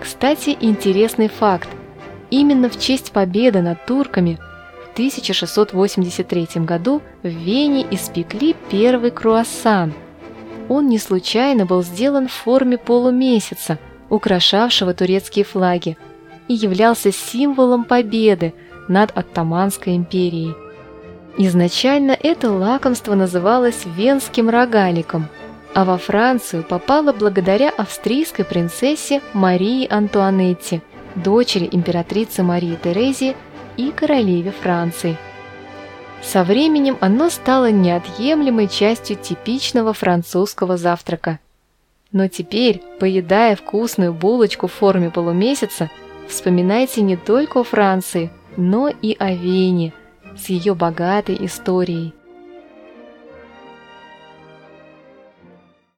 Кстати, интересный факт. Именно в честь победы над турками в 1683 году в Вене испекли первый круассан. Он не случайно был сделан в форме полумесяца, украшавшего турецкие флаги, и являлся символом победы над Оттоманской империей. Изначально это лакомство называлось венским рогаликом, а во Францию попало благодаря австрийской принцессе Марии Антуанетте, дочери императрицы Марии Терезии и королеве Франции. Со временем оно стало неотъемлемой частью типичного французского завтрака. Но теперь, поедая вкусную булочку в форме полумесяца, вспоминайте не только о Франции, но и о Вене с ее богатой историей.